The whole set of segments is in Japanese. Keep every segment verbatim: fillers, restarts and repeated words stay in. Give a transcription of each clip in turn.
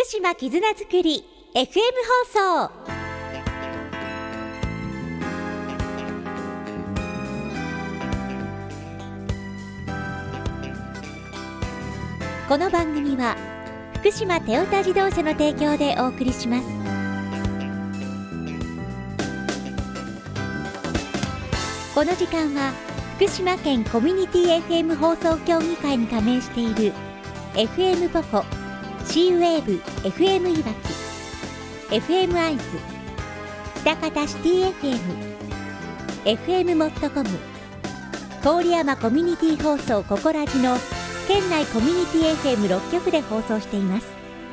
島絆づくり エフエム 放送。この番組は福島テオタ自動車の提供でお送りします。この時間は福島県コミュニティ エフエム 放送協議会に加盟している エフエム ポコ、シーウェーブ エフエム いわき、エフエム アイズ、喜多方シティ エフエム、エフエム モットコム、郡山コミュニティ放送ココラジの県内コミュニティ エフエムろっ 局で放送しています。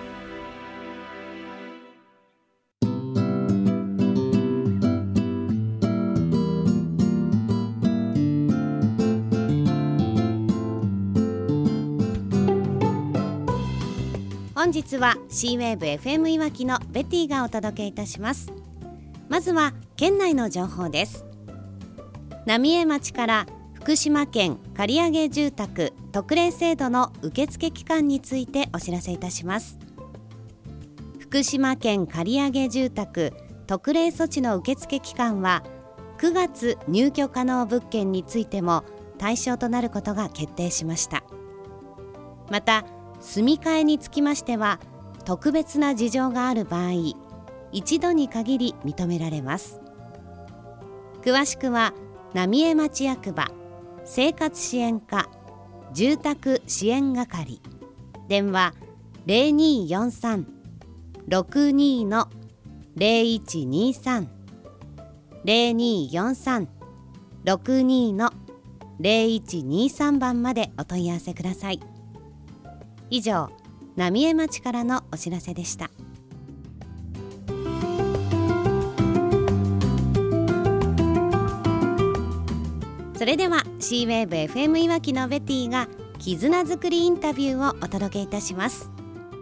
本日は シーウェーブ エフエム いわきのベティがお届けいたします。まずは県内の情報です。浪江町から福島県借上住宅特例制度の受付期間についてお知らせいたします。福島県借上住宅特例措置の受付期間はくがつ入居可能物件についても対象となることが決定しました。また住み替えにつきましては特別な事情がある場合一度に限り認められます。詳しくは浪江町役場生活支援課住宅支援係電話 ゼロにーよんさん ろくにー ゼロいちにさん ゼロにーよんさん ろくにー ゼロいちにさん 番までお問い合わせください。以上、浪江町からのお知らせでした。それでは シーウェーブ エフエム いわきのベティが絆づくりインタビューをお届けいたします。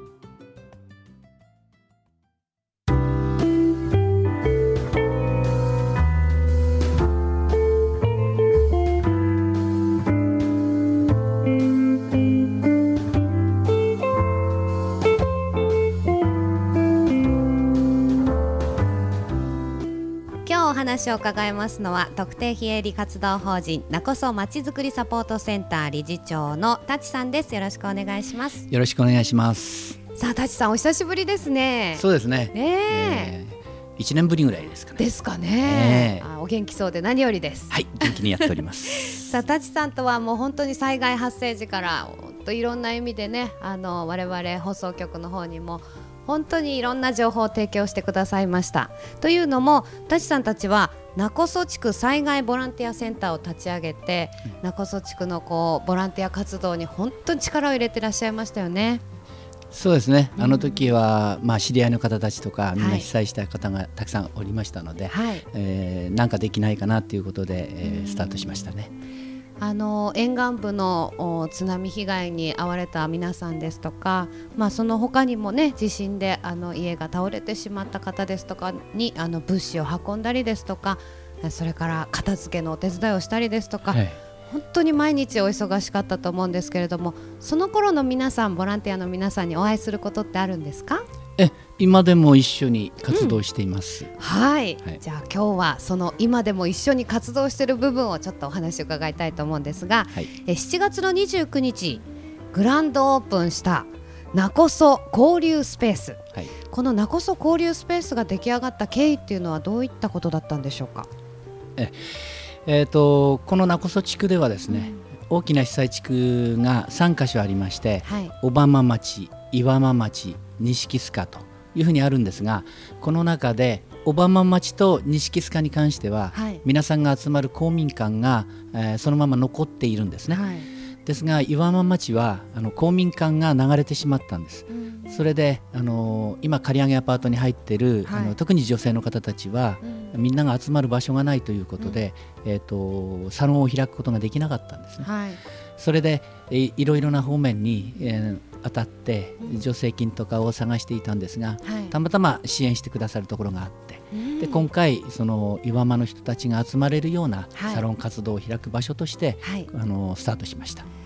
お話を伺いますのは特定非営利活動法人なこそまちづくりサポートセンター理事長の舘さんです。よろしくお願いします。 よろしくお願いします。 さあ舘さんお久しぶりですね。 そうですね、 ねえー、いちねんぶりぐらいですかね。 ですかね、えー、あお元気そうで何よりです。 はい、元気にやっておりますさあ舘さんとはもう本当に災害発生時から本当いろんな意味でね、あの我々放送局の方にも本当にいろんな情報を提供してくださいました。というのも舘さんたちは勿来地区災害ボランティアセンターを立ち上げて、うん、勿来地区のこうボランティア活動に本当に力を入れてらっしゃいましたよね。 そうですね、あの時は、うんまあ、知り合いの方たちとかみんな被災した方がたくさんおりましたので、はいえー、なんかできないかなということで、えー、スタートしましたね。 あの沿岸部の津波被害に遭われた皆さんですとか、まあ、その他にもね地震であの家が倒れてしまった方ですとかにあの物資を運んだりですとか、それから片付けのお手伝いをしたりですとか、はい、本当に毎日お忙しかったと思うんですけれども、その頃の皆さんボランティアの皆さんにお会いすることってあるんですか？ え今でも一緒に活動しています、 うんはい、はい、じゃあ今日はその今でも一緒に活動している部分をちょっとお話を伺いたいと思うんですが、はい、えしちがつのにじゅうくにちグランドオープンしたなこそ交流スペース、はい、このなこそ交流スペースが出来上がった経緯っていうのはどういったことだったんでしょうか？ え、えー、とこのなこそ地区ではですね、うん、大きな被災地区がさんかしょありまして、はい、小浜町、岩間町、錦須賀というふうにあるんですが、この中で小浜町と錦須賀に関しては、はい、皆さんが集まる公民館が、えー、そのまま残っているんですね、はい、ですが岩間町はあの公民館が流れてしまったんです、うん、それであの今借り上げアパートに入っている、はい、あの特に女性の方たちは、うん、みんなが集まる場所がないということで、うんえー、とサロンを開くことができなかったんですね、はい、それでい、いろいろな方面に、えー当たって助成金とかを探していたんですが、はい、たまたま支援してくださるところがあって、うん、で今回その岩間の人たちが集まれるようなサロン活動を開く場所として、はい、あのスタートしました。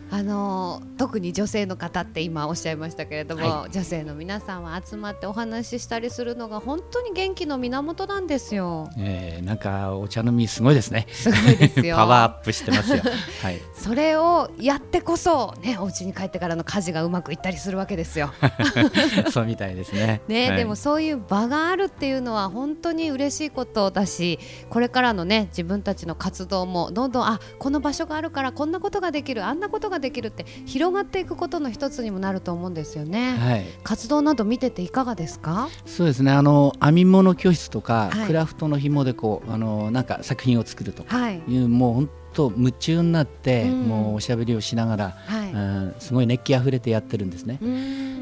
あの特に女性の方って今おっしゃいましたけれども、はい、女性の皆さんは集まってお話ししたりするのが本当に元気の源なんですよ、 えー、なんかお茶飲みすごいですね。 すごいですよパワーアップしてますよ、はい、 それをやってこそ、ね、お家に帰ってからの家事がうまくいったりするわけですよそうみたいですね、 ね、 はい、 でもそういう場があるっていうのは本当に嬉しいことだし、これからのね自分たちの活動もどんどんあこの場所があるからこんなことができるあんなことができるって広がっていくことの一つにもなると思うんですよね、はい、活動など見てていかがですか？ そうですね、あの編み物教室とか、はい、クラフトの紐でこうあのなんか作品を作るという、はい、もう本当夢中になって、うん、もうおしゃべりをしながら、はい、うん、すごい熱気あふれてやってるんですね、うん、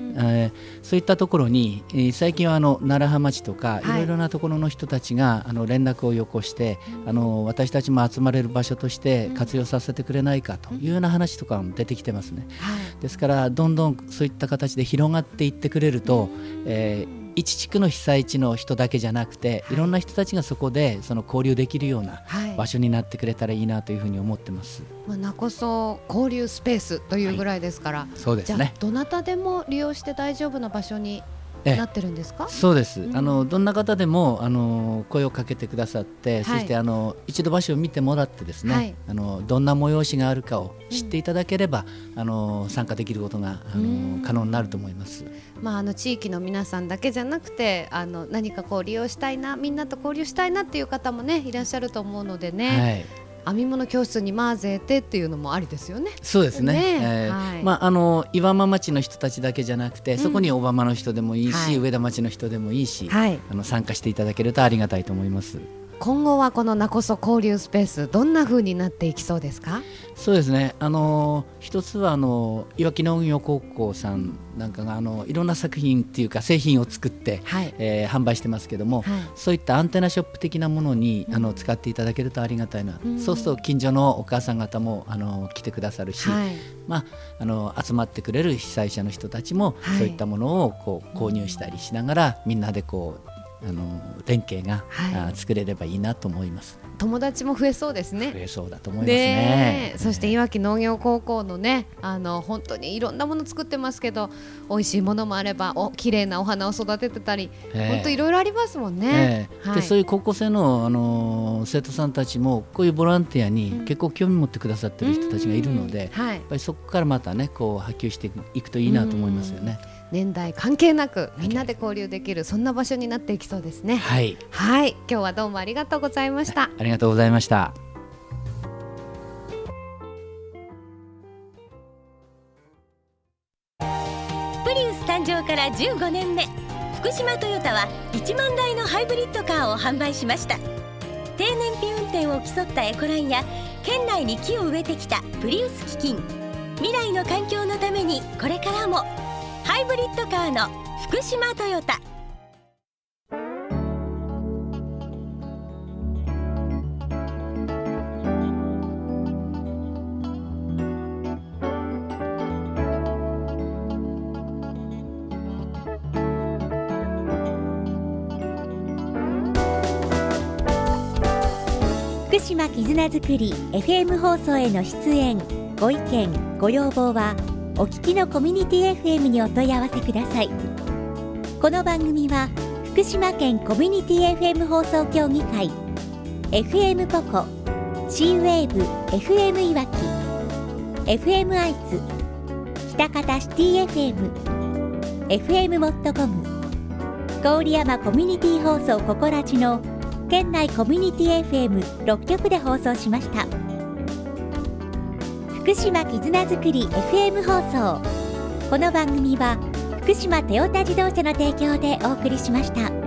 えー、そういったところに、えー、最近はあの楢葉町とか、はい、いろいろなところの人たちがあの連絡をよこして、うん、あの私たちも集まれる場所として活用させてくれないかというような話とかも出てきてますね、うん、ですからどんどんそういった形で広がっていってくれると、うん、えー一地区の被災地の人だけじゃなくて、はい、いろんな人たちがそこでその交流できるような場所になってくれたらいいなというふうに思ってます、 まあ、なこそ交流スペースというぐらいですから、はい、 そうですね、 じゃあどなたでも利用して大丈夫な場所になってるんですか？ そうです、うん、あのどんな方でもあの声をかけてくださって、はい、そしてあの一度場所を見てもらってですね、はい、あのどんな催しがあるかを知っていただければ、うん、あの参加できることがあの可能になると思います。 まあ、あの地域の皆さんだけじゃなくてあの何かこう利用したいなみんなと交流したいなっていう方もねいらっしゃると思うのでね、はい、編み物教室に混ぜてっていうのもありですよね。 そうですね、ね、えーはい、まあ、あの岩間町の人たちだけじゃなくて、うん、そこに小浜の人でもいいし、はい、上田町の人でもいいし、はい、あの参加していただけるとありがたいと思います。 今後はこのなこそ交流スペースどんな風になっていきそうですか？ そうですね、あの一つはあのいわき農業高校さんなんかがあのいろんな作品っていうか製品を作って、はい、えー、販売してますけども、はい、そういったアンテナショップ的なものに、うん、あの使っていただけるとありがたいな、うん、そうすると近所のお母さん方もあの来てくださるし、はい、まあ、あの集まってくれる被災者の人たちも、はい、そういったものをこう購入したりしながらみんなでこうあの連携が、はい、作れればいいなと思います。 友達も増えそうですね。 増えそうだと思いますね。 そしていわき農業高校のね、あの本当にいろんなもの作ってますけど美味しいものもあればお綺麗なお花を育ててたり、えー、本当いろいろありますもんね、 えーはい、でそういう高校生の、あの生徒さんたちもこういうボランティアに結構興味持ってくださってる人たちがいるので、うんはい、やっぱりそこからまたねこう波及していくといいなと思いますよね。 年代関係なくみんなで交流できるそんな場所になっていきそうですね。 はい、 はい、今日はどうもありがとうございました。 ありがとうございました。 プリウス誕生からじゅうごねんめ、福島トヨタはいちまんだいのハイブリッドカーを販売しました。低燃費運転を競ったエコラインや県内に木を植えてきたプリウス基金、未来の環境のためにこれからもハイブリッドカーの福島トヨタ。 福島絆づくり エフエム 放送への出演ご意見ご要望はお聞きのコミュニティ エフエム にお問い合わせください。この番組は福島県コミュニティ エフエム 放送協議会 エフエム ポコ C ウェーブ エフエム いわき エフエム 愛知喜多方シティ エフエム エフエム モットコム郡山コミュニティ放送ココラジの県内コミュニティ エフエムろっきょくで放送しました。福島絆づくり エフエム 放送。この番組は福島トヨタ自動車の提供でお送りしました。